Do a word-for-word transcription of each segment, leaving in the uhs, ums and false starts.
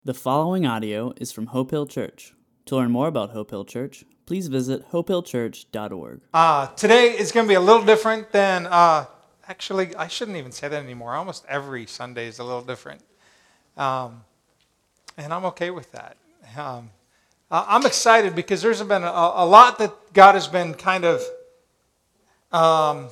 The following audio is from Hope Hill Church. To learn more about Hope Hill Church, please visit hope hill church dot org. Uh, today is going to be a little different than, uh, actually, I shouldn't even say that anymore. Almost every Sunday is a little different. Um, and I'm okay with that. Um, I'm excited because there's been a, a lot that God has been kind of um,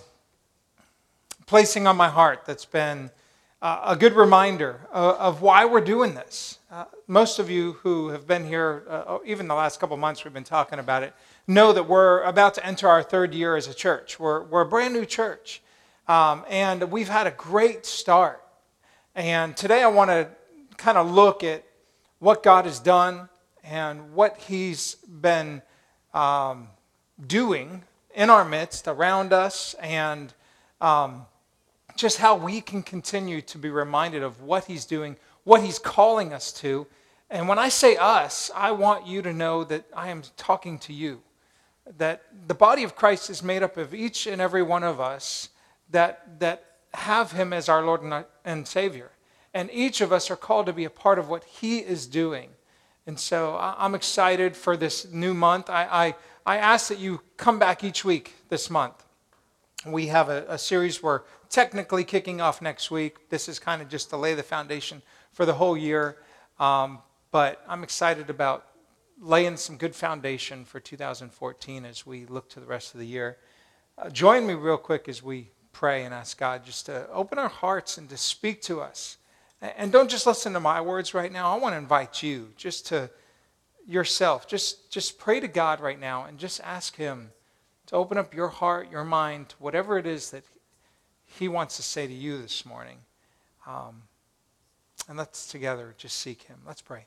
placing on my heart that's been uh, a good reminder of, of why we're doing this. Uh, most of you who have been here, uh, even the last couple months we've been talking about it, know that we're about to enter our third year as a church. We're, we're a brand new church, um, and we've had a great start. And today I want to kind of look at what God has done and what He's been um, doing in our midst, around us, and um, just how we can continue to be reminded of what He's doing, what He's calling us to. And when I say us, I want you to know that I am talking to you. That the body of Christ is made up of each and every one of us that, that have Him as our Lord and, and Savior. And each of us are called to be a part of what He is doing. And so I'm excited for this new month. I, I, I ask that you come back each week this month. We have a, a series we're technically kicking off next week. This is kind of just to lay the foundation for the whole year. Um, but I'm excited about laying some good foundation for two thousand fourteen as we look to the rest of the year. Uh, join me real quick as we pray and ask God just to open our hearts and to speak to us. And don't just listen to my words right now. I want to invite you just to yourself. Just, just pray to God right now and just ask Him to open up your heart, your mind, to whatever it is that He wants to say to you this morning. Um, and let's together just seek Him. Let's pray.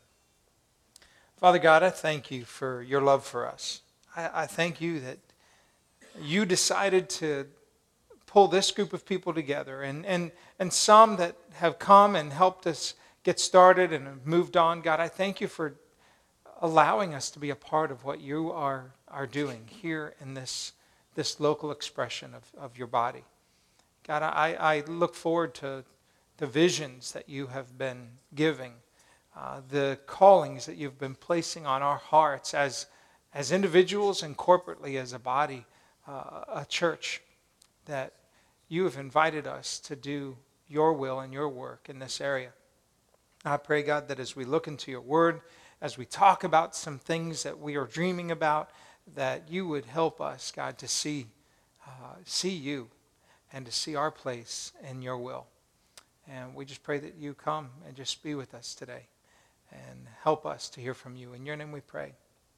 Father God, I thank You for Your love for us. I, I thank You that You decided to pull this group of people together, and, and, and some that have come and helped us get started and have moved on. God, I thank You for allowing us to be a part of what You are, are doing here in this, this local expression of, of Your body. God, I, I look forward to the visions that You have been giving, uh, the callings that You've been placing on our hearts as, as individuals and corporately as a body, uh, a church, that You have invited us to do Your will and Your work in this area. I pray, God, that as we look into Your word, as we talk about some things that we are dreaming about, that You would help us, God, to see, uh, see You and to see our place in Your will. And we just pray that You come and just be with us today and help us to hear from You. In Your name we pray.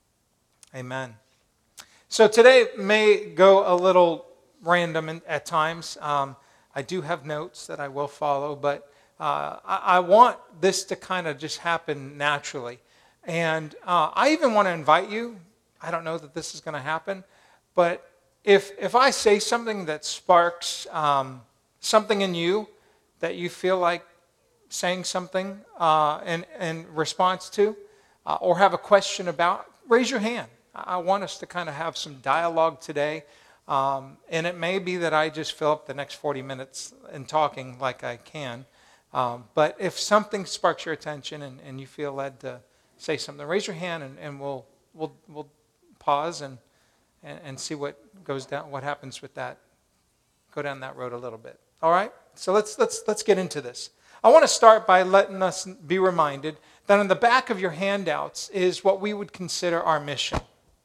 Amen. So today may go a little random in, at times. Um, I do have notes that I will follow, but uh, I, I want this to kind of just happen naturally. And uh, I even want to invite you. I don't know that this is going to happen, but if if I say something that sparks um, something in you that you feel like saying something uh, in, in response to, uh, or have a question about, raise your hand. I want us to kind of have some dialogue today. Um, and it may be that I just fill up the next forty minutes in talking like I can. Um, but if something sparks your attention and, and you feel led to say something, raise your hand and, and we'll we'll we'll pause and, and and see what goes down, what happens with that. Go down that road a little bit. All right. So let's let's let's get into this. I want to start by letting us be reminded that on the back of your handouts is what we would consider our mission.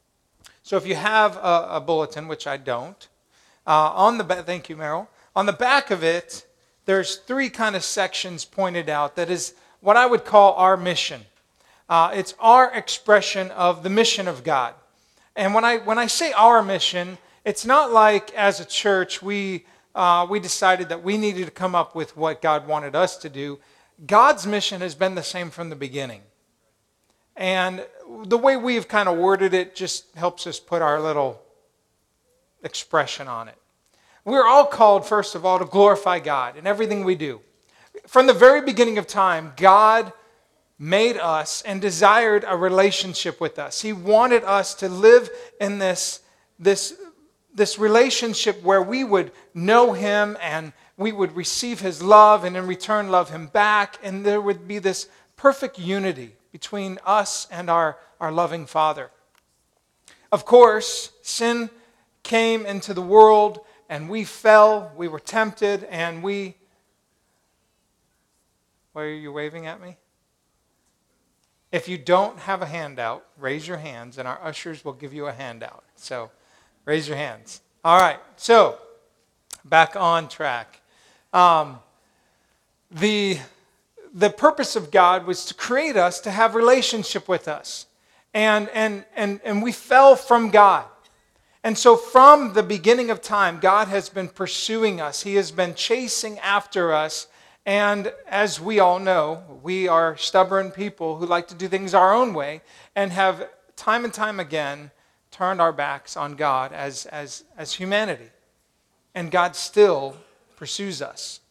So if you have a, a bulletin, which I don't, uh, on the back, thank you, Meryl. On the back of it, there's three kind of sections pointed out that is what I would call our mission. Uh, it's our expression of the mission of God. And when I when I say our mission, it's not like as a church we uh, we decided that we needed to come up with what God wanted us to do. God's mission has been the same from the beginning. And the way we've kind of worded it just helps us put our little expression on it. We're all called, first of all, to glorify God in everything we do. From the very beginning of time, God made us and desired a relationship with us. He wanted us to live in this, this, this relationship where we would know Him and we would receive His love and in return love Him back. And there would be this perfect unity between us and our, our loving Father. Of course, sin came into the world and we fell, we were tempted, and we... Why are you waving at me? If you don't have a handout, raise your hands and our ushers will give you a handout. So, raise your hands. All right, so, back on track. Um, the, the purpose of God was to create us to have relationship with us. And, and, and, and we fell from God. And so from the beginning of time, God has been pursuing us. He has been chasing after us. And as we all know, we are stubborn people who like to do things our own way and have time and time again turned our backs on God as, as, as humanity. And God still pursues us.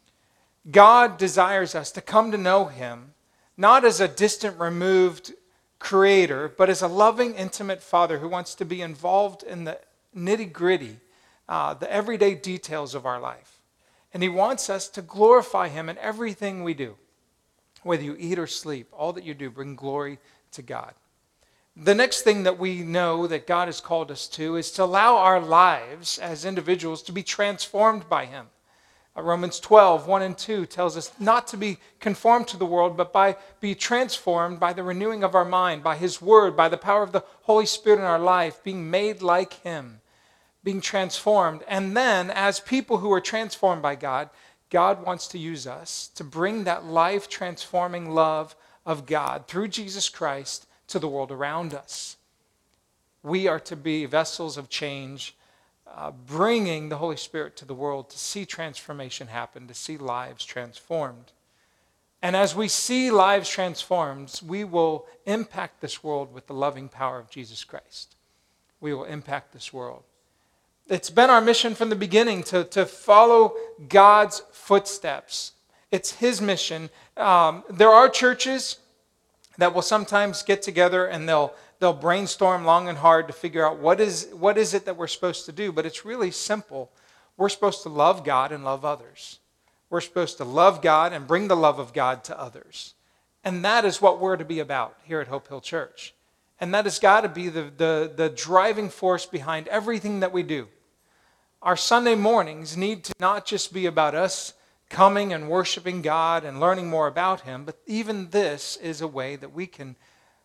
God desires us to come to know Him, not as a distant, removed creator, but as a loving, intimate Father who wants to be involved in the nitty-gritty, uh, the everyday details of our life. And He wants us to glorify Him in everything we do. Whether you eat or sleep, all that you do, bring glory to God. The next thing that we know that God has called us to is to allow our lives as individuals to be transformed by Him. Romans twelve, one and two tells us not to be conformed to the world, but by be transformed by the renewing of our mind, by His Word, by the power of the Holy Spirit in our life, being made like Him, being transformed. And then, as people who are transformed by God, God wants to use us to bring that life-transforming love of God through Jesus Christ to the world around us. We are to be vessels of change, Uh, bringing the Holy Spirit to the world to see transformation happen, to see lives transformed. And as we see lives transformed, we will impact this world with the loving power of Jesus Christ. We will impact this world. It's been our mission from the beginning to, to follow God's footsteps. It's His mission. Um, there are churches that will sometimes get together and they'll They'll brainstorm long and hard to figure out what is, what is it that we're supposed to do. But it's really simple. We're supposed to love God and love others. We're supposed to love God and bring the love of God to others. And that is what we're to be about here at Hope Hill Church. And that has got to be the, the, the driving force behind everything that we do. Our Sunday mornings need to not just be about us coming and worshiping God and learning more about Him, but even this is a way that we can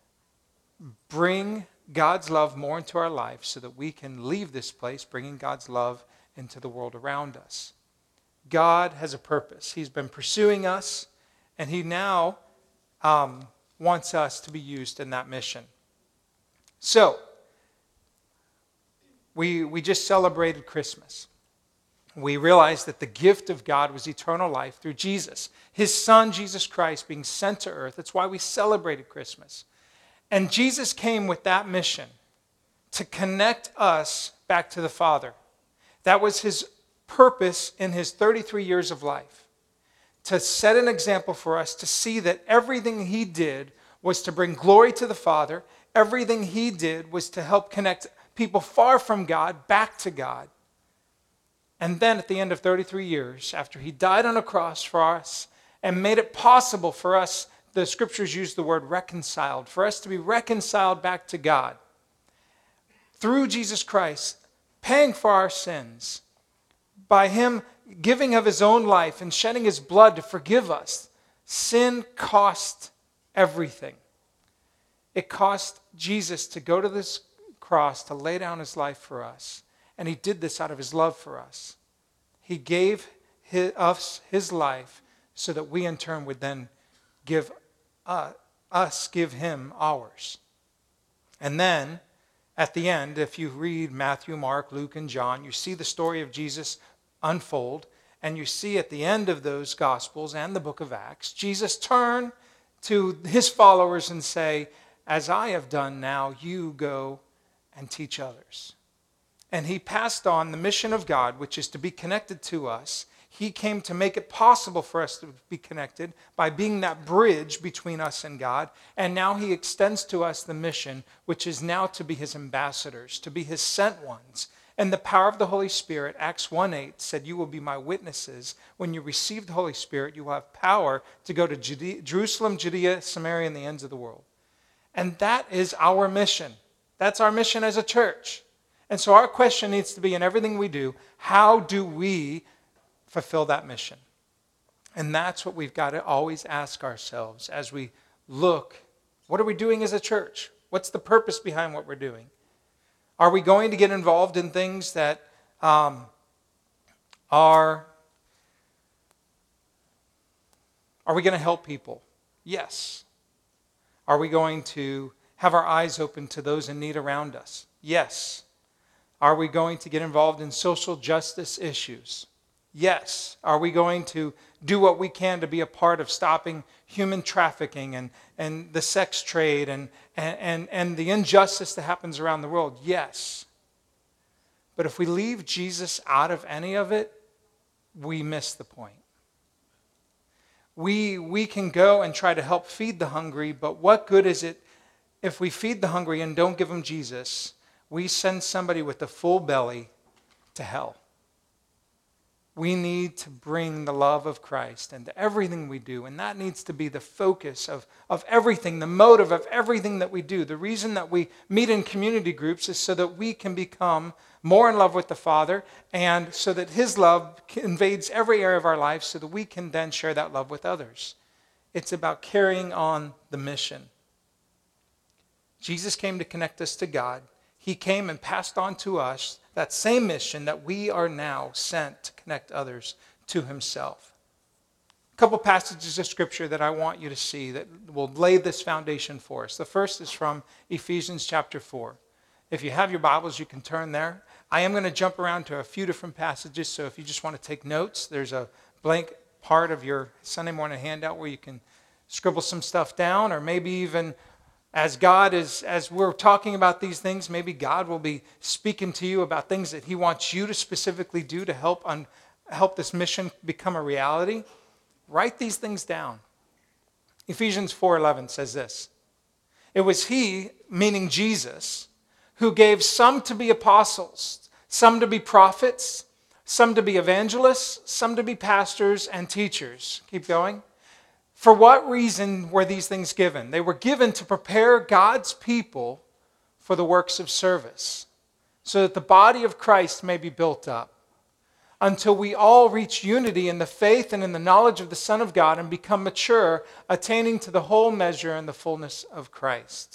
bring God's love more into our life so that we can leave this place bringing God's love into the world around us. God has a purpose. He's been pursuing us, and He now um, wants us to be used in that mission. So, we, we just celebrated Christmas. We realized that the gift of God was eternal life through Jesus, His Son, Jesus Christ, being sent to earth. That's why we celebrated Christmas. And Jesus came with that mission to connect us back to the Father. That was His purpose in His thirty-three years of life. To set an example for us to see that everything He did was to bring glory to the Father. Everything He did was to help connect people far from God back to God. And then at the end of thirty-three years, after He died on a cross for us and made it possible for us, the Scriptures use the word reconciled, for us to be reconciled back to God. Through Jesus Christ, paying for our sins, by Him giving of His own life and shedding His blood to forgive us, sin cost everything. It cost Jesus to go to this cross, to lay down His life for us. And He did this out of His love for us. He gave his, us His life so that we in turn would then give uh, us, give Him ours. And then, at the end, if you read Matthew, Mark, Luke, and John, you see the story of Jesus unfold, and you see at the end of those Gospels and the book of Acts, Jesus turn to His followers and say, as I have done now, you go and teach others. And He passed on the mission of God, which is to be connected to us. He came to make it possible for us to be connected by being that bridge between us and God. And now He extends to us the mission, which is now to be His ambassadors, to be His sent ones. And the power of the Holy Spirit, Acts one eight said, you will be my witnesses. When you receive the Holy Spirit, you will have power to go to Judea, Jerusalem, Judea, Samaria, and the ends of the world. And that is our mission. That's our mission as a church. And so our question needs to be in everything we do, how do we fulfill that mission? And that's what we've got to always ask ourselves as we look, what are we doing as a church? What's the purpose behind what we're doing? Are we going to get involved in things that um, are, are we going to help people? Yes. Are we going to have our eyes open to those in need around us? Yes. Are we going to get involved in social justice issues? Yes. Are we going to do what we can to be a part of stopping human trafficking and, and the sex trade and, and, and the injustice that happens around the world? Yes. But if we leave Jesus out of any of it, we miss the point. We, we can go and try to help feed the hungry, but what good is it if we feed the hungry and don't give them Jesus? We send somebody with a full belly to hell. We need to bring the love of Christ into everything we do, and that needs to be the focus of, of everything, the motive of everything that we do. The reason that we meet in community groups is so that we can become more in love with the Father, and so that His love invades every area of our life so that we can then share that love with others. It's about carrying on the mission. Jesus came to connect us to God. He came and passed on to us that same mission that we are now sent to connect others to Himself. A couple passages of Scripture that I want you to see that will lay this foundation for us. The first is from Ephesians chapter four. If you have your Bibles, you can turn there. I am going to jump around to a few different passages, so if you just want to take notes, there's a blank part of your Sunday morning handout where you can scribble some stuff down, or maybe even As God is, as we're talking about these things, maybe God will be speaking to you about things that He wants you to specifically do to help un, help this mission become a reality. Write these things down. Ephesians four eleven says this. It was He, meaning Jesus, who gave some to be apostles, some to be prophets, some to be evangelists, some to be pastors and teachers. Keep going. For what reason were these things given? They were given to prepare God's people for the works of service, so that the body of Christ may be built up, until we all reach unity in the faith and in the knowledge of the Son of God and become mature, attaining to the whole measure and the fullness of Christ.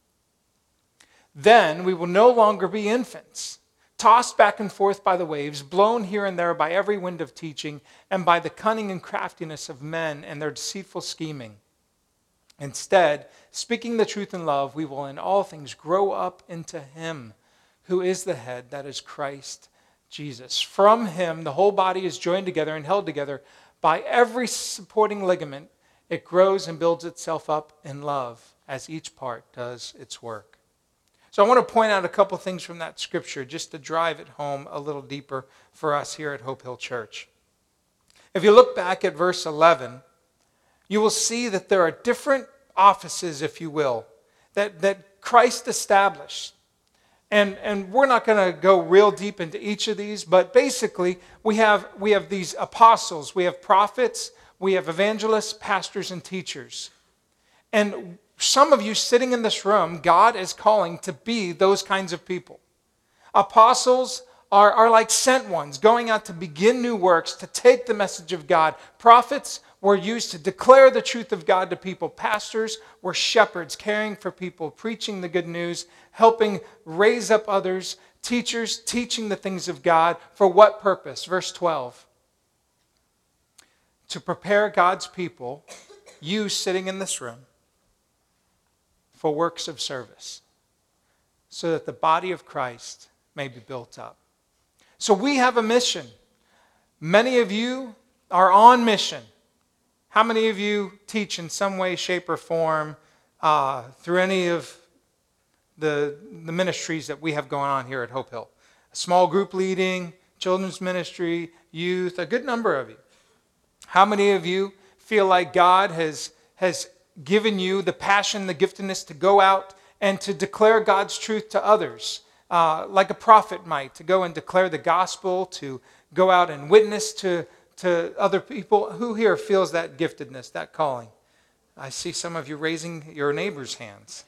Then we will no longer be infants, tossed back and forth by the waves, blown here and there by every wind of teaching, and by the cunning and craftiness of men and their deceitful scheming. Instead, speaking the truth in love, we will in all things grow up into Him who is the head, that is Christ Jesus. From Him, the whole body is joined together and held together by every supporting ligament. It grows and builds itself up in love as each part does its work. So I want to point out a couple things from that scripture just to drive it home a little deeper for us here at Hope Hill Church. If you look back at verse eleven, you will see that there are different offices, if you will, that, that Christ established. And, and we're not going to go real deep into each of these, but basically we have, we have these apostles, we have prophets, we have evangelists, pastors, and teachers. And some of you sitting in this room, God is calling to be those kinds of people. Apostles are, are like sent ones, going out to begin new works, to take the message of God. Prophets were used to declare the truth of God to people. Pastors were shepherds, caring for people, preaching the good news, helping raise up others. Teachers, teaching the things of God. For what purpose? Verse twelve. To prepare God's people, you sitting in this room, for works of service, so that the body of Christ may be built up. So we have a mission. Many of you are on mission. How many of you teach in some way, shape, or form uh, through any of the, the ministries that we have going on here at Hope Hill? A small group leading, children's ministry, youth, a good number of you. How many of you feel like God has, has given you the passion, the giftedness to go out and to declare God's truth to others? uh, like a prophet might, to go and declare the gospel, to go out and witness to, to other people. Who here feels that giftedness, that calling? I see some of you raising your neighbor's hands.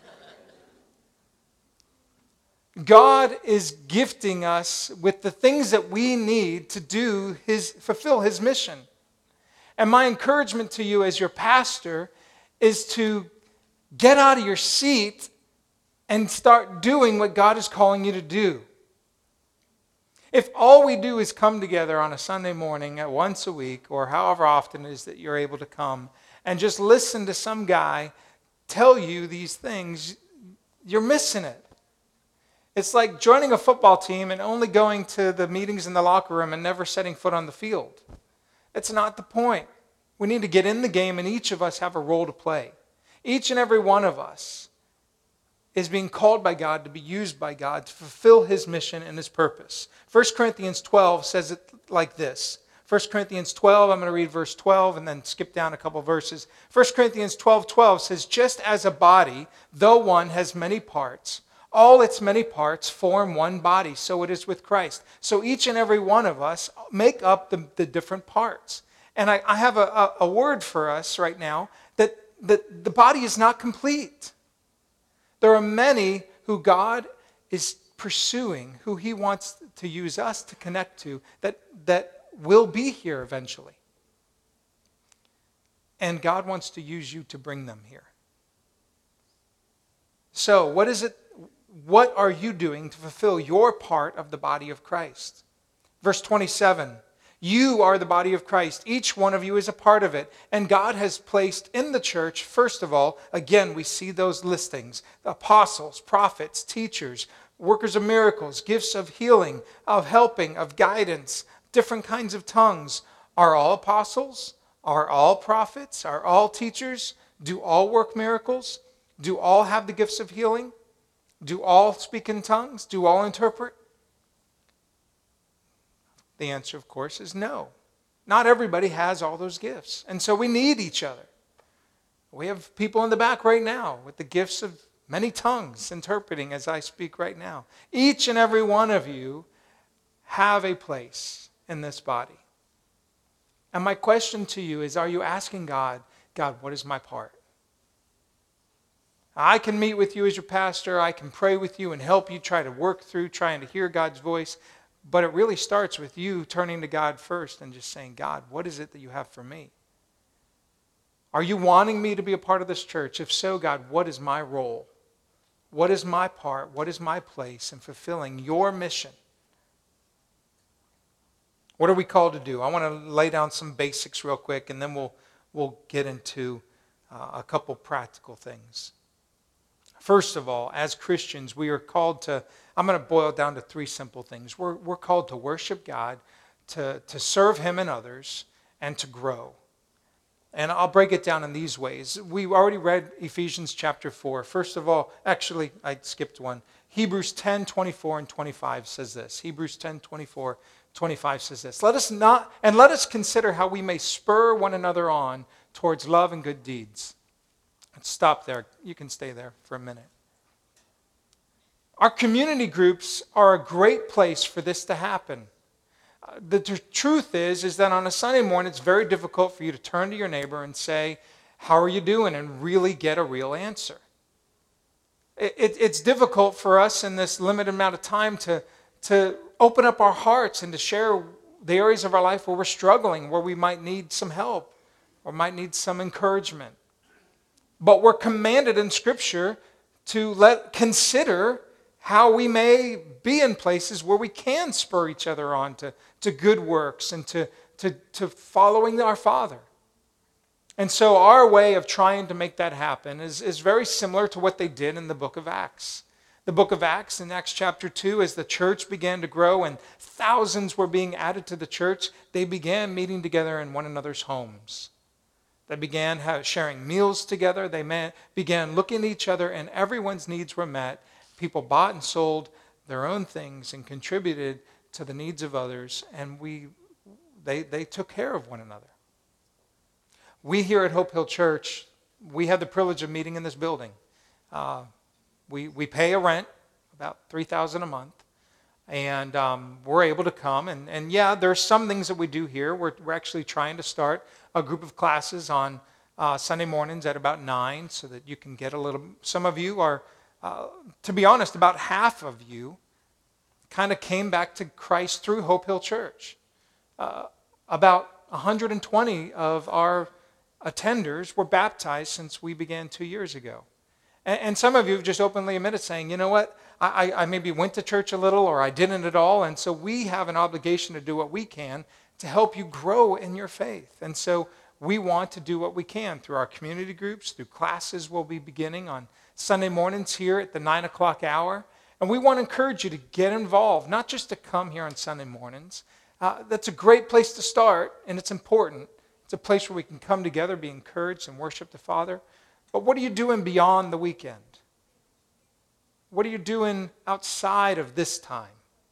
God is gifting us with the things that we need to do his, fulfill his mission. And my encouragement to you as your pastor is to get out of your seat and start doing what God is calling you to do. If all we do is come together on a Sunday morning at once a week, or however often it is that you're able to come, and just listen to some guy tell you these things, you're missing it. It's like joining a football team and only going to the meetings in the locker room and never setting foot on the field. It's not the point. We need to get in the game, and each of us have a role to play. Each and every one of us is being called by God to be used by God to fulfill his mission and his purpose. First Corinthians twelve says it like this. First Corinthians twelve, I'm going to read verse twelve and then skip down a couple verses. First Corinthians twelve twelve says, just as a body, though one, has many parts, all its many parts form one body, so it is with Christ. So each and every one of us make up the, the different parts. And I, I have a, a, a word for us right now, that, that the body is not complete. There are many who God is pursuing, who he wants to use us to connect to, that, that will be here eventually. And God wants to use you to bring them here. So what is it? What are you doing to fulfill your part of the body of Christ? Verse twenty-seven, you are the body of Christ. Each one of you is a part of it. And God has placed in the church, first of all, again, we see those listings, the apostles, prophets, teachers, workers of miracles, gifts of healing, of helping, of guidance, different kinds of tongues. Are all apostles? Are all prophets? Are all teachers? Do all work miracles? Do all have the gifts of healing? Do all speak in tongues? Do all interpret? The answer, of course, is no. Not everybody has all those gifts. And so we need each other. We have people in the back right now with the gifts of many tongues interpreting as I speak right now. Each and every one of you have a place in this body. And my question to you is, are you asking God, God, what is my part? I can meet with you as your pastor. I can pray with you and help you try to work through trying to hear God's voice. But it really starts with you turning to God first and just saying, God, what is it that you have for me? Are you wanting me to be a part of this church? If so, God, what is my role? What is my part? What is my place in fulfilling your mission? What are we called to do? I want to lay down some basics real quick, and then we'll, we'll get into uh, a couple practical things. First of all, as Christians, we are called to, I'm going to boil it down to three simple things. We're, we're called to worship God, to, to serve him and others, and to grow. And I'll break it down in these ways. We already read Ephesians chapter four. First of all, actually, I skipped one. Hebrews ten, twenty-four and twenty-five says this. Hebrews ten, twenty-four, twenty-five says this. Let us not, and let us consider how we may spur one another on towards love and good deeds. Let's stop there. You can stay there for a minute. Our community groups are a great place for this to happen. Uh, the tr- truth is, is that on a Sunday morning, it's very difficult for you to turn to your neighbor and say, how are you doing? And really get a real answer. It, it, it's difficult for us in this limited amount of time to, to open up our hearts and to share the areas of our life where we're struggling, where we might need some help or might need some encouragement. But we're commanded in Scripture to let consider how we may be in places where we can spur each other on to, to good works and to, to, to following our Father. And so our way of trying to make that happen is, is very similar to what they did in the book of Acts. The book of Acts, in Acts chapter two, as the church began to grow and thousands were being added to the church, they began meeting together in one another's homes. They began sharing meals together. They began looking at each other, and everyone's needs were met. People bought and sold their own things and contributed to the needs of others, and we, they, they took care of one another. We here at Hope Hill Church, we have the privilege of meeting in this building. Uh, we, we pay a rent. about three thousand dollars a month. And um, we're able to come. And, and yeah, there are some things that we do here. We're, we're actually trying to start a group of classes on uh, Sunday mornings at about nine so that you can get a little, some of you are, uh, to be honest, about half of you kind of came back to Christ through Hope Hill Church. Uh, about one hundred twenty of our attenders were baptized since we began two years ago. And, and some of you have just openly admitted saying, you know what, I, I maybe went to church a little or I didn't at all. And so we have an obligation to do what we can to help you grow in your faith. And so we want to do what we can through our community groups, through classes we'll be beginning on Sunday mornings here at the nine o'clock hour. And we want to encourage you to get involved, not just to come here on Sunday mornings. Uh, that's a great place to start, and it's important. It's a place where we can come together, be encouraged, and worship the Father. But what are you doing beyond the weekend? What are you doing outside of this time?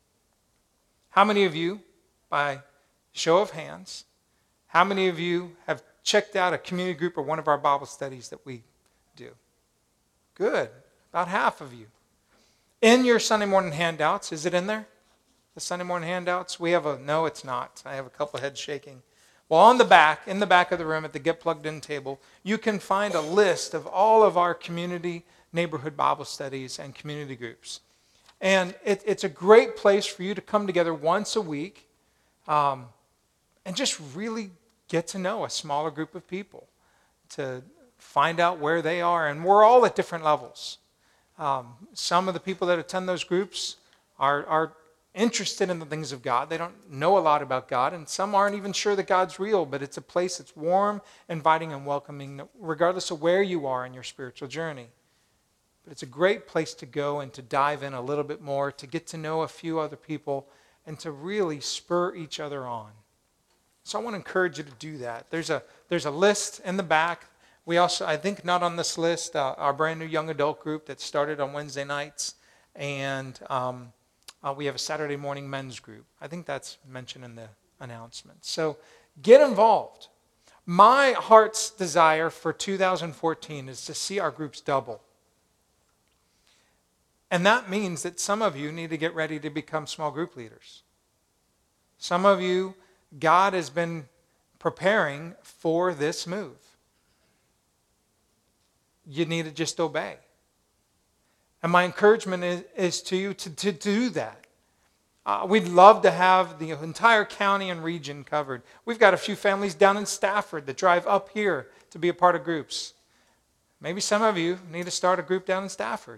How many of you, by show of hands, how many of you have checked out a community group or one of our Bible studies that we do? Good. About half of you. In your Sunday morning handouts, is it in there? The Sunday morning handouts? We have a, no, it's not. I have a couple heads shaking. Well, on the back, in the back of the room at the Get Plugged In table, you can find a list of all of our community neighborhood Bible studies and community groups. And it, it's a great place for you to come together once a week um, and just really get to know a smaller group of people, to find out where they are. And we're all at different levels. Um, some of the people that attend those groups are, are interested in the things of God. They don't know a lot about God, and some aren't even sure that God's real, but it's a place that's warm, inviting, and welcoming, regardless of where you are in your spiritual journey. But it's a great place to go and to dive in a little bit more, to get to know a few other people, and to really spur each other on. So I want to encourage you to do that. There's a, there's a list in the back. We also, I think not on this list, uh, our brand new young adult group that started on Wednesday nights, and um, uh, we have a Saturday morning men's group. I think that's mentioned in the announcement. So get involved. My heart's desire for two thousand fourteen is to see our groups double. And that means that some of you need to get ready to become small group leaders. Some of you, God has been preparing for this move. You need to just obey. And my encouragement is, is to you to, to do that. Uh, we'd love to have the entire county and region covered. We've got a few families down in Stafford that drive up here to be a part of groups. Maybe some of you need to start a group down in Stafford.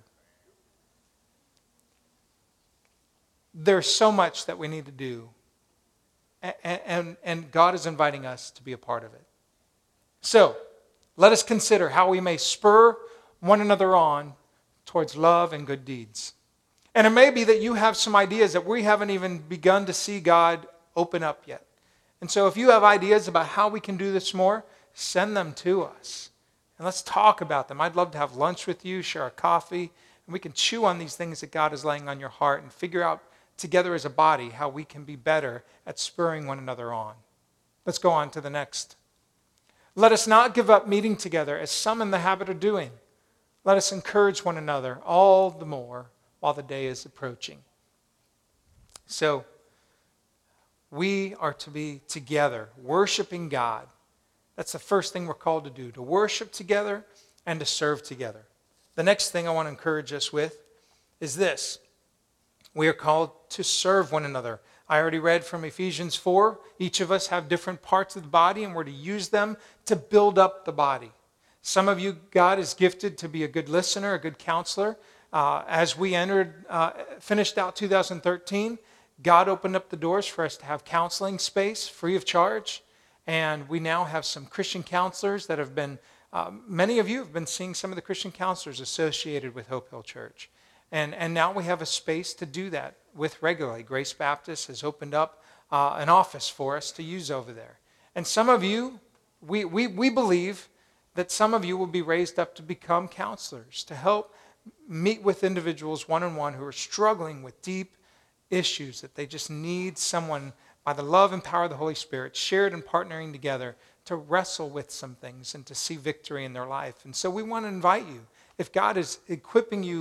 There's so much that we need to do. And, and, and God is inviting us to be a part of it. So, let us consider how we may spur one another on towards love and good deeds. And it may be that you have some ideas that we haven't even begun to see God open up yet. And so if you have ideas about how we can do this more, send them to us. And let's talk about them. I'd love to have lunch with you, share a coffee, and we can chew on these things that God is laying on your heart and figure out together as a body how we can be better at spurring one another on. Let's go on to the next. Let us not give up meeting together as some in the habit of doing. Let us encourage one another all the more while the day is approaching. So, we are to be together, worshiping God. That's the first thing we're called to do, to worship together and to serve together. The next thing I want to encourage us with is this. We are called to serve one another. I already read from Ephesians four. Each of us have different parts of the body, and we're to use them to build up the body. Some of you, God is gifted to be a good listener, a good counselor. Uh, as we entered, uh, finished out two thousand thirteen, God opened up the doors for us to have counseling space free of charge. And we now have some Christian counselors that have been, uh, many of you have been seeing some of the Christian counselors associated with Hope Hill Church. And, and now we have a space to do that with regularly. Grace Baptist has opened up uh, an office for us to use over there. And some of you, we, we, we believe that some of you will be raised up to become counselors, to help meet with individuals one-on-one who are struggling with deep issues that they just need someone, by the love and power of the Holy Spirit, shared and partnering together to wrestle with some things and to see victory in their life. And so we want to invite you, if God is equipping you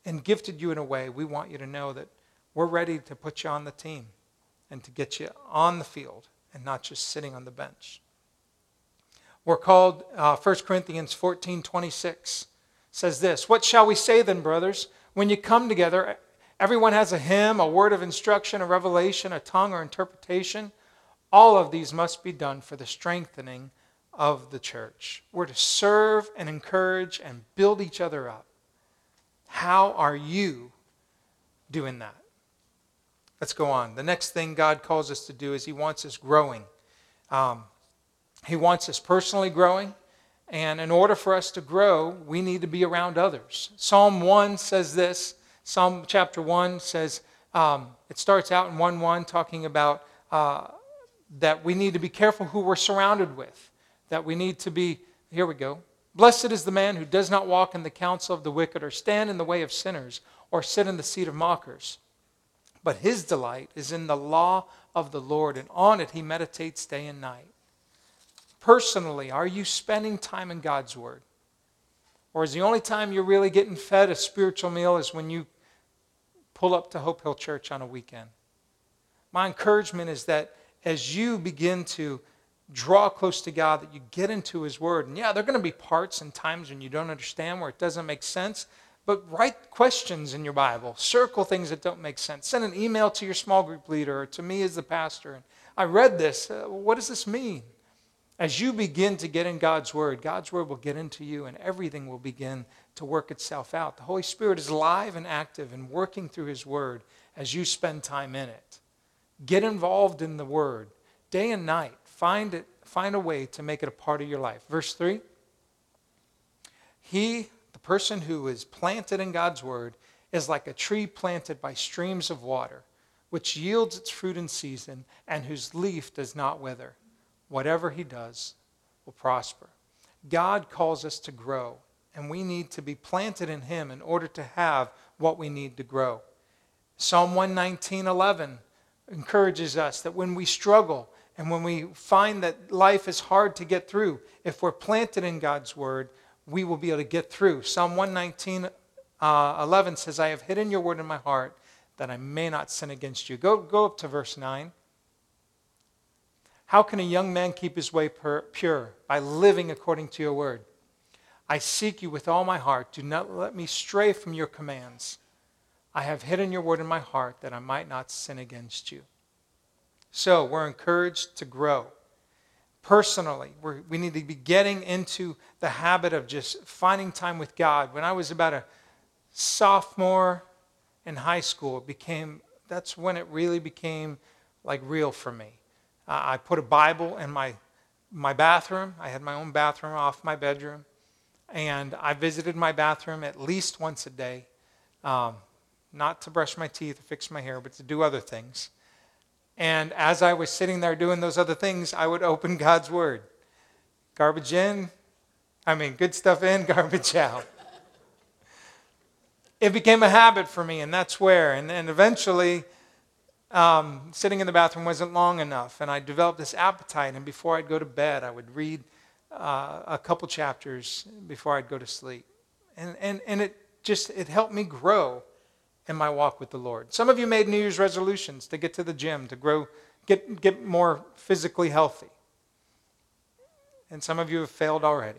and gifted you in a way, we want you to know that we're ready to put you on the team and to get you on the field and not just sitting on the bench. We're called, uh, First Corinthians fourteen twenty-six says this, "What shall we say then, brothers? When you come together, everyone has a hymn, a word of instruction, a revelation, a tongue, or interpretation. All of these must be done for the strengthening of the church." We're to serve and encourage and build each other up. How are you doing that? Let's go on. The next thing God calls us to do is He wants us growing. Um, he wants us personally growing. And in order for us to grow, we need to be around others. Psalm one says this. Psalm chapter one says, um, it starts out in one one talking about uh, that we need to be careful who we're surrounded with. That we need to be, here we go. "Blessed is the man who does not walk in the counsel of the wicked, or stand in the way of sinners, or sit in the seat of mockers. But his delight is in the law of the Lord, and on it he meditates day and night." Personally, are you spending time in God's Word? Or is the only time you're really getting fed a spiritual meal is when you pull up to Hope Hill Church on a weekend? My encouragement is that as you begin to draw close to God, that you get into His Word. And yeah, there are going to be parts and times when you don't understand, where it doesn't make sense. But write questions in your Bible. Circle things that don't make sense. Send an email to your small group leader or to me as the pastor. And I read this. Uh, what does this mean? As you begin to get in God's Word, God's Word will get into you and everything will begin to work itself out. The Holy Spirit is alive and active and working through His Word as you spend time in it. Get involved in the Word day and night. Find it, find a way to make it a part of your life. Verse three. He, the person who is planted in God's Word, is like a tree planted by streams of water, which yields its fruit in season and whose leaf does not wither. Whatever he does will prosper. God calls us to grow, and we need to be planted in Him in order to have what we need to grow. Psalm one nineteen eleven encourages us that when we struggle and when we find that life is hard to get through, if we're planted in God's Word, we will be able to get through. Psalm one nineteen eleven says, "I have hidden your word in my heart that I may not sin against you." Go, go up to verse nine. "How can a young man keep his way pure? By living according to your word. I seek you with all my heart. Do not let me stray from your commands. I have hidden your word in my heart that I might not sin against you." So we're encouraged to grow. Personally, we're, we need to be getting into the habit of just finding time with God. When I was about a sophomore in high school, it became, that's when it really became like real for me. Uh, I put a Bible in my my bathroom. I had my own bathroom off my bedroom. And I visited my bathroom at least once a day. Um, not to brush my teeth or fix my hair, but to do other things. And as I was sitting there doing those other things, I would open God's Word. Garbage in, I mean, good stuff in, garbage out. It became a habit for me, and that's where. And then eventually, Um, sitting in the bathroom wasn't long enough, and I developed this appetite, and before I'd go to bed, I would read uh, a couple chapters before I'd go to sleep. And, and, and it just, it helped me grow in my walk with the Lord. Some of you made New Year's resolutions to get to the gym, to grow, get, get more physically healthy. And some of you have failed already.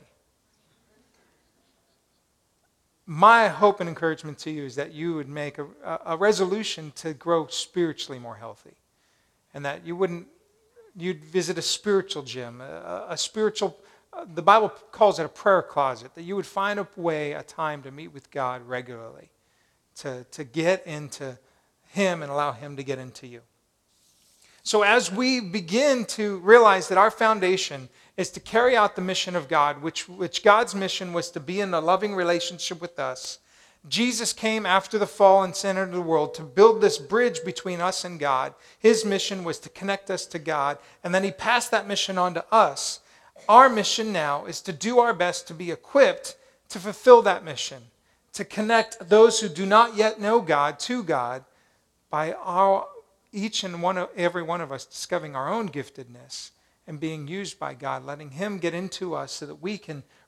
My hope and encouragement to you is that you would make a, a resolution to grow spiritually more healthy. And that you wouldn't, you'd visit a spiritual gym, a, a spiritual, uh, the Bible calls it a prayer closet, that you would find a way, a time to meet with God regularly, to, to get into Him and allow Him to get into you. So as we begin to realize that our foundation is to carry out the mission of God, which, which God's mission was to be in a loving relationship with us. Jesus came after the fall and sin into the world to build this bridge between us and God. His mission was to connect us to God, and then He passed that mission on to us. Our mission now is to do our best to be equipped to fulfill that mission, to connect those who do not yet know God to God by our, each and one of, every one of us discovering our own giftedness and being used by God, letting Him get into us so that we can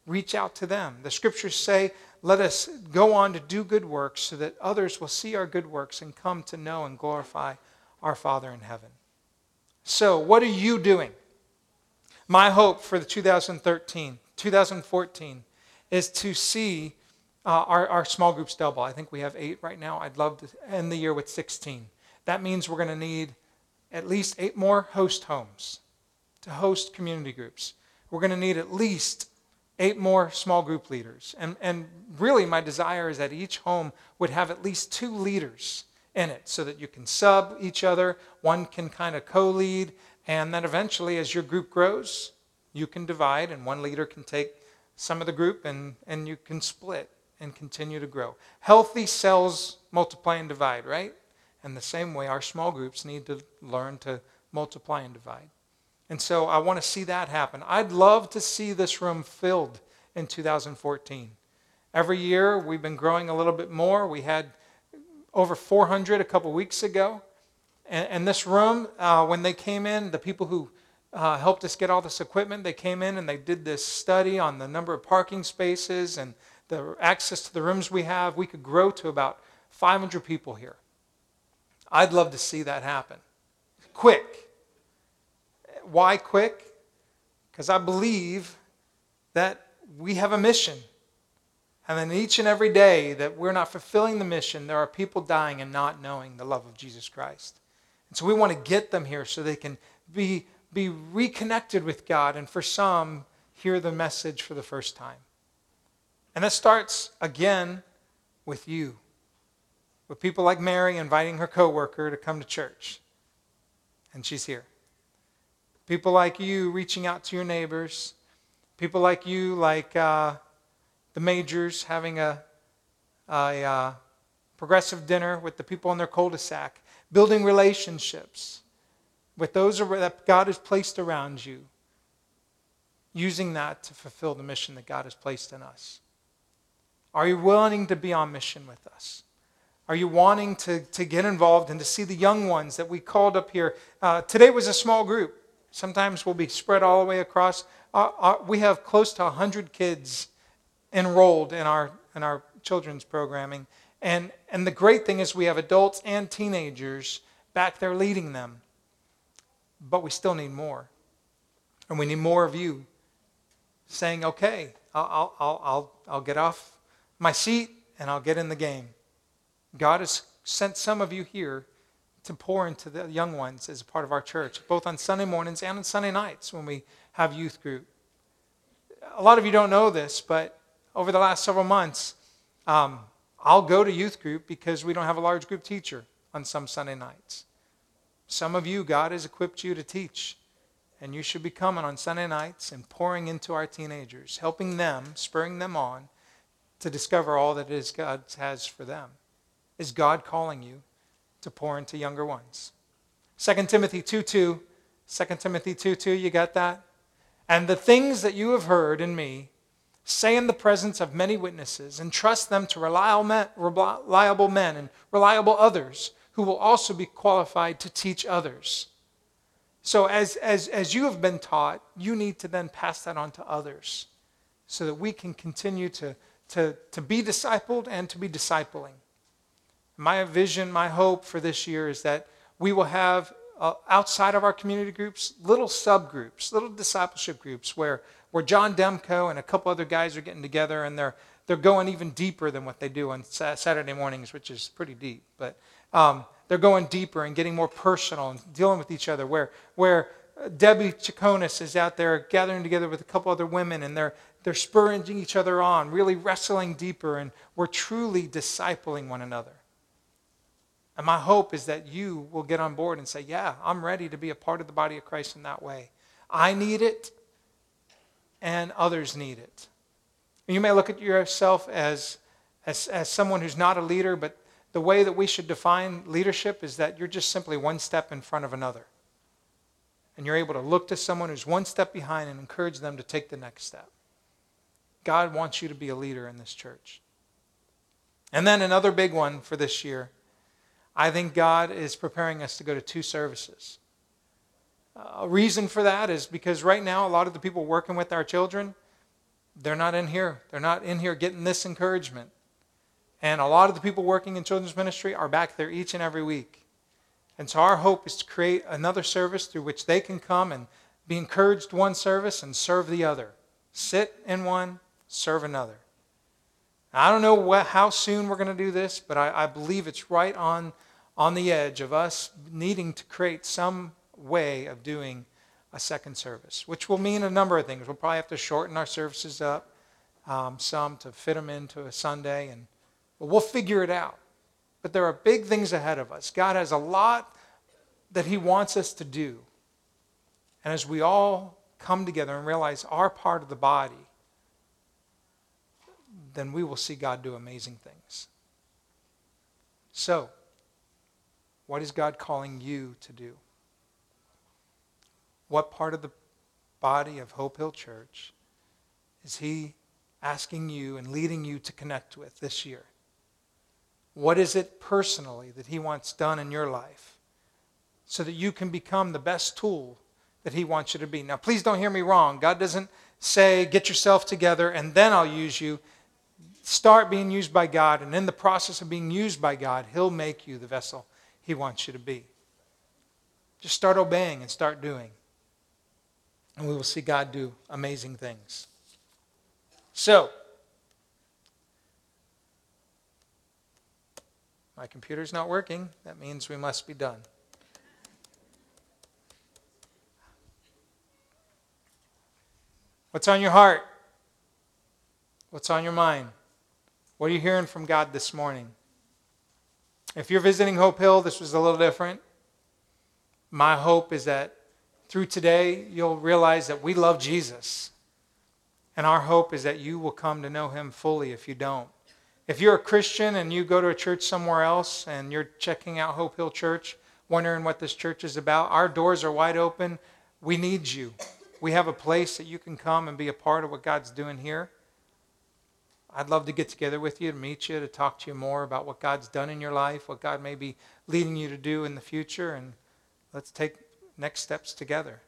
reach out to them. The scriptures say, let us go on to do good works so that others will see our good works and come to know and glorify our Father in heaven. So, what are you doing? My hope for the two thousand thirteen, two thousand fourteen is to see uh, our, our small groups double. I think we have eight right now. I'd love to end the year with sixteen. That means we're going to need at least eight more host homes to host community groups. We're going to need at least eight more small group leaders. And, and really my desire is that each home would have at least two leaders in it so that you can sub each other. One can kind of co-lead. And then eventually as your group grows, you can divide and one leader can take some of the group and, and you can split and continue to grow. Healthy cells multiply and divide, right? And the same way our small groups need to learn to multiply and divide. And so I want to see that happen. I'd love to see this room filled in two thousand fourteen. Every year we've been growing a little bit more. We had over four hundred a couple weeks ago. And, and this room, uh, when they came in, the people who uh, helped us get all this equipment, they came in and they did this study on the number of parking spaces and the access to the rooms we have. We could grow to about five hundred people here. I'd love to see that happen. Quick. Why quick? Because I believe that we have a mission. And then each and every day that we're not fulfilling the mission, there are people dying and not knowing the love of Jesus Christ. And so we want to get them here so they can be, be reconnected with God and for some, hear the message for the first time. And that starts, again, with you. With people like Mary inviting her coworker to come to church. And she's here. People like you reaching out to your neighbors. People like you, like uh, the Majors, having a, a uh, progressive dinner with the people in their cul-de-sac. Building relationships with those that God has placed around you. Using that to fulfill the mission that God has placed in us. Are you willing to be on mission with us? Are you wanting to, to get involved and to see the young ones that we called up here? Uh, today was a small group. Sometimes we'll be spread all the way across. Uh, uh, we have close to one hundred kids enrolled in our in our children's programming. And, and the great thing is we have adults and teenagers back there leading them. But we still need more. And we need more of you saying, okay, I'll, I'll, I'll, I'll get off my seat and I'll get in the game. God has sent some of you here to pour into the young ones as a part of our church, both on Sunday mornings and on Sunday nights when we have youth group. A lot of you don't know this, but over the last several months, um, I'll go to youth group because we don't have a large group teacher on some Sunday nights. Some of you, God has equipped you to teach, and you should be coming on Sunday nights and pouring into our teenagers, helping them, spurring them on to discover all that it is God has for them. Is God calling you to pour into younger ones? Second Timothy two two, Second Timothy two two, you got that? And the things that you have heard in me, say in the presence of many witnesses, and trust them to reliable men, reliable men and reliable others who will also be qualified to teach others. So as, as, as you have been taught, you need to then pass that on to others so that we can continue to, to, to be discipled and to be discipling. My vision, my hope for this year is that we will have, uh, outside of our community groups, little subgroups, little discipleship groups where, where John Demko and a couple other guys are getting together and they're, they're going even deeper than what they do on Saturday mornings, which is pretty deep. But um, they're going deeper and getting more personal and dealing with each other, where, where Debbie Chaconis is out there gathering together with a couple other women and they're, they're spurring each other on, really wrestling deeper, and we're truly discipling one another. And my hope is that you will get on board and say, yeah, I'm ready to be a part of the body of Christ in that way. I need it, and others need it. And you may look at yourself as, as, as someone who's not a leader, but the way that we should define leadership is that you're just simply one step in front of another. And you're able to look to someone who's one step behind and encourage them to take the next step. God wants you to be a leader in this church. And then another big one for this year, I think God is preparing us to go to two services. A reason for that is because right now a lot of the people working with our children, they're not in here. They're not in here getting this encouragement. And a lot of the people working in children's ministry are back there each and every week. And so our hope is to create another service through which they can come and be encouraged one service and serve the other. Sit in one, serve another. I don't know what, how soon we're going to do this, but I, I believe it's right on, on the edge of us needing to create some way of doing a second service, which will mean a number of things. We'll probably have to shorten our services up um, some to fit them into a Sunday, and but we'll figure it out. But there are big things ahead of us. God has a lot that he wants us to do. And as we all come together and realize our part of the body, then we will see God do amazing things. So, what is God calling you to do? What part of the body of Hope Hill Church is he asking you and leading you to connect with this year? What is it personally that he wants done in your life so that you can become the best tool that he wants you to be? Now, please don't hear me wrong. God doesn't say, get yourself together and then I'll use you. Start being used by God, and in the process of being used by God, he'll make you the vessel he wants you to be. Just start obeying and start doing. And we will see God do amazing things. So, my computer's not working. That means we must be done. What's on your heart? What's on your mind? What are you hearing from God this morning? If you're visiting Hope Hill, this was a little different. My hope is that through today, you'll realize that we love Jesus. And our hope is that you will come to know him fully if you don't. If you're a Christian and you go to a church somewhere else and you're checking out Hope Hill Church, wondering what this church is about, our doors are wide open. We need you. We have a place that you can come and be a part of what God's doing here. I'd love to get together with you, to meet you, to talk to you more about what God's done in your life, what God may be leading you to do in the future, and let's take next steps together.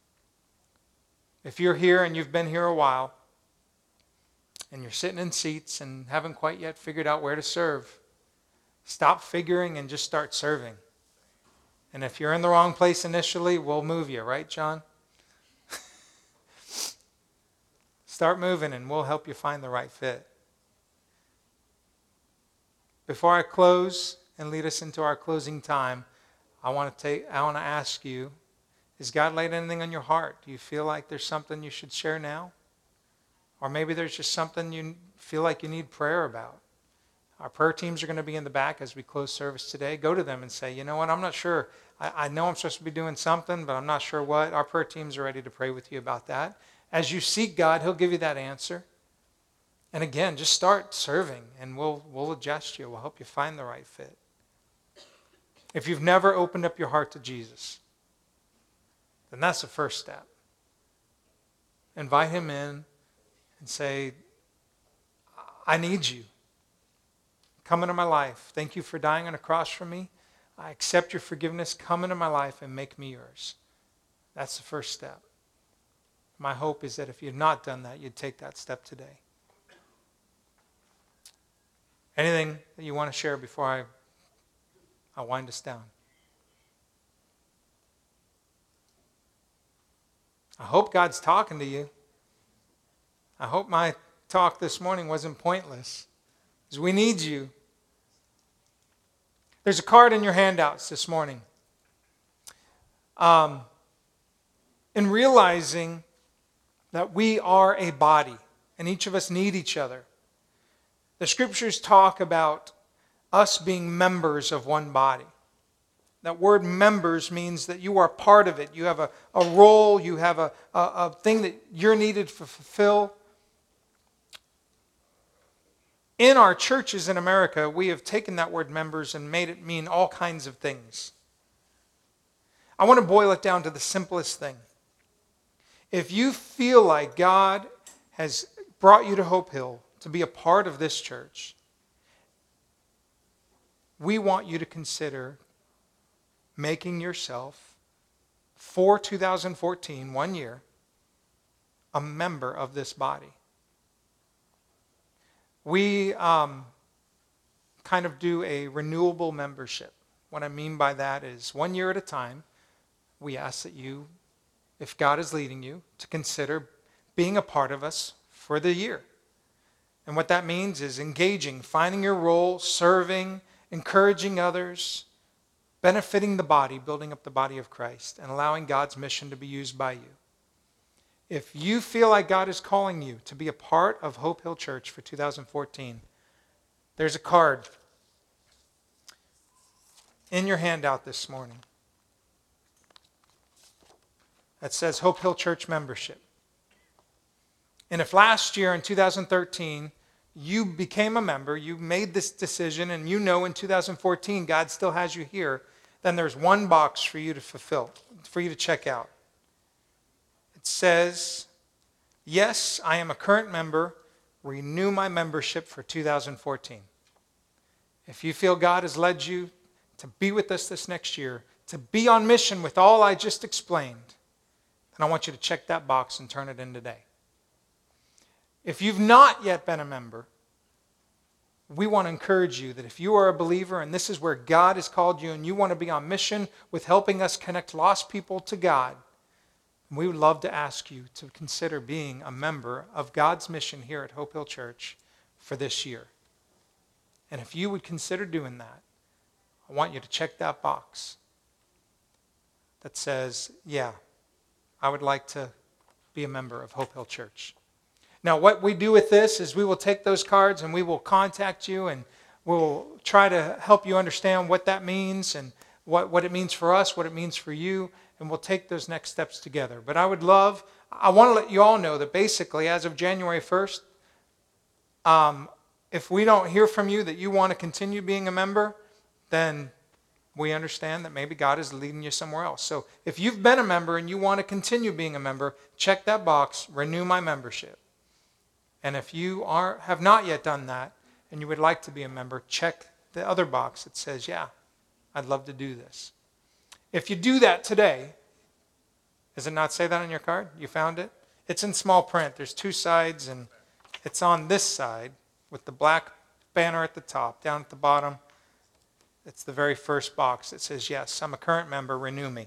If you're here and you've been here a while, and you're sitting in seats and haven't quite yet figured out where to serve, stop figuring and just start serving. And if you're in the wrong place initially, we'll move you, right, John? Start moving and we'll help you find the right fit. Before I close and lead us into our closing time, I want to take I want to ask you, has God laid anything on your heart? Do you feel like there's something you should share now? Or maybe there's just something you feel like you need prayer about. Our prayer teams are going to be in the back as we close service today. Go to them and say, you know what, I'm not sure. I, I know I'm supposed to be doing something, but I'm not sure what. Our prayer teams are ready to pray with you about that. As you seek God, he'll give you that answer. And again, just start serving and we'll we'll adjust you. We'll help you find the right fit. If you've never opened up your heart to Jesus, then that's the first step. Invite him in and say, I need you. Come into my life. Thank you for dying on a cross for me. I accept your forgiveness. Come into my life and make me yours. That's the first step. My hope is that if you've not done that, you'd take that step today. Anything that you want to share before I, I wind us down? I hope God's talking to you. I hope my talk this morning wasn't pointless, because we need you. There's a card in your handouts this morning. Um, in realizing that we are a body, and each of us need each other, the scriptures talk about us being members of one body. That word members means that you are part of it. You have a, a role, you have a, a, a thing that you're needed to fulfill. In our churches in America, we have taken that word members and made it mean all kinds of things. I want to boil it down to the simplest thing. If you feel like God has brought you to Hope Hill to be a part of this church, we want you to consider making yourself, for two thousand fourteen, one year, a member of this body. we um, kind of do a renewable membership. What I mean by that is one year at a time, we ask that you, if God is leading you, to consider being a part of us for the year. And what that means is engaging, finding your role, serving, encouraging others, benefiting the body, building up the body of Christ, and allowing God's mission to be used by you. If you feel like God is calling you to be a part of Hope Hill Church for two thousand fourteen, there's a card in your handout this morning that says Hope Hill Church membership. And if last year in two thousand thirteen you became a member, you made this decision, and you know in two thousand fourteen God still has you here, then there's one box for you to fulfill, for you to check out. It says, yes, I am a current member. Renew my membership for two thousand fourteen. If you feel God has led you to be with us this next year, to be on mission with all I just explained, then I want you to check that box and turn it in today. If you've not yet been a member, we want to encourage you that if you are a believer and this is where God has called you and you want to be on mission with helping us connect lost people to God, we would love to ask you to consider being a member of God's mission here at Hope Hill Church for this year. And if you would consider doing that, I want you to check that box that says, yeah, I would like to be a member of Hope Hill Church. Now, what we do with this is we will take those cards and we will contact you, and we'll try to help you understand what that means and what, what it means for us, what it means for you, and we'll take those next steps together. But I would love, I want to let you all know that basically as of January first, um, if we don't hear from you that you want to continue being a member, then we understand that maybe God is leading you somewhere else. So if you've been a member and you want to continue being a member, check that box, renew my membership. And if you are have not yet done that and you would like to be a member, check the other box that says, yeah, I'd love to do this. If you do that today, does it not say that on your card? You found it? It's in small print. There's two sides, and it's on this side with the black banner at the top. Down at the bottom, it's the very first box that says, yes, I'm a current member, renew me.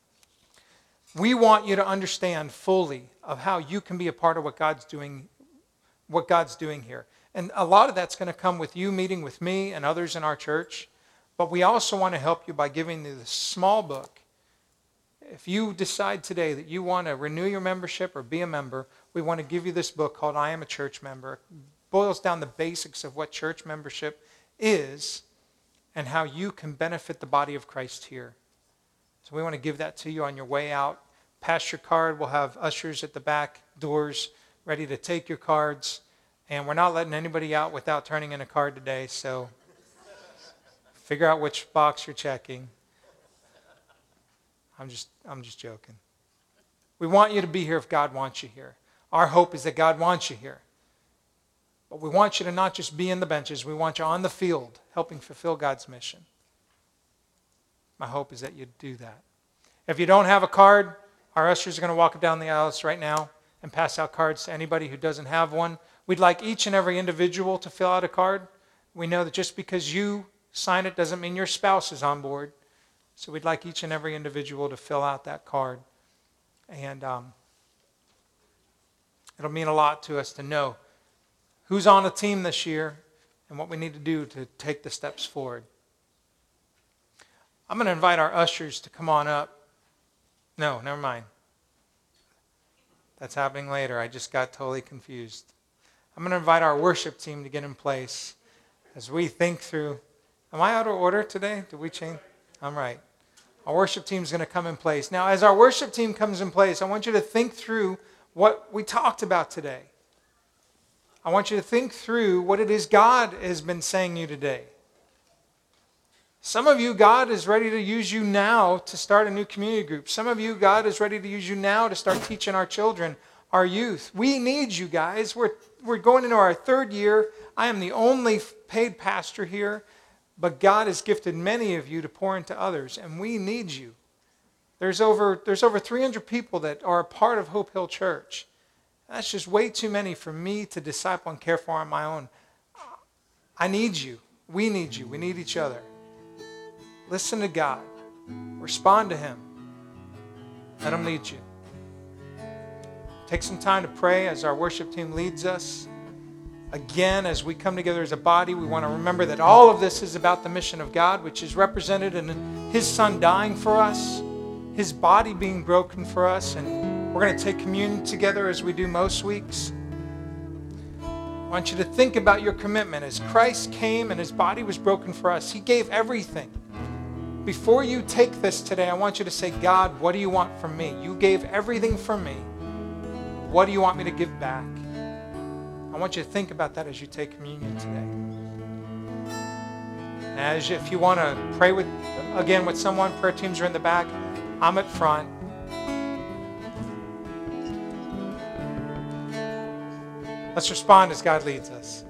We want you to understand fully of how you can be a part of what God's doing what God's doing here. And a lot of that's going to come with you meeting with me and others in our church. But we also want to help you by giving you this small book. If you decide today that you want to renew your membership or be a member, we want to give you this book called I Am a Church Member. It boils down the basics of what church membership is and how you can benefit the body of Christ here. So we want to give that to you on your way out. Pass your card. We'll have ushers at the back doors ready to take your cards. And we're not letting anybody out without turning in a card today, so figure out which box you're checking. I'm just I'm just joking. We want you to be here if God wants you here. Our hope is that God wants you here. But we want you to not just be in the benches. We want you on the field helping fulfill God's mission. My hope is that you do that. If you don't have a card, our ushers are going to walk down the aisles right now and pass out cards to anybody who doesn't have one. We'd like each and every individual to fill out a card. We know that just because you sign it doesn't mean your spouse is on board. So we'd like each and every individual to fill out that card. And um, it'll mean a lot to us to know who's on the team this year and what we need to do to take the steps forward. I'm going to invite our ushers to come on up. No, never mind. That's happening later. I just got totally confused. I'm going to invite our worship team to get in place as we think through. Am I out of order today? Did we change? I'm right. Our worship team is going to come in place. Now, as our worship team comes in place, I want you to think through what we talked about today. I want you to think through what it is God has been saying to you today. Some of you, God is ready to use you now to start a new community group. Some of you, God is ready to use you now to start teaching our children, our youth. We need you guys. We're, we're going into our third year. I am the only paid pastor here, but God has gifted many of you to pour into others, and we need you. There's over, there's over three hundred people that are a part of Hope Hill Church. That's just way too many for me to disciple and care for on my own. I need you. We need you. We need each other. Listen to God. Respond to Him. Let Him lead you. Take some time to pray as our worship team leads us. Again, as we come together as a body, we want to remember that all of this is about the mission of God, which is represented in His Son dying for us, His body being broken for us, and we're going to take communion together as we do most weeks. I want you to think about your commitment. As Christ came and His body was broken for us, He gave everything. Before you take this today, I want you to say, God, what do you want from me? You gave everything for me. What do you want me to give back? I want you to think about that as you take communion today. As you, if you want to pray with again with someone, prayer teams are in the back. I'm at front. Let's respond as God leads us.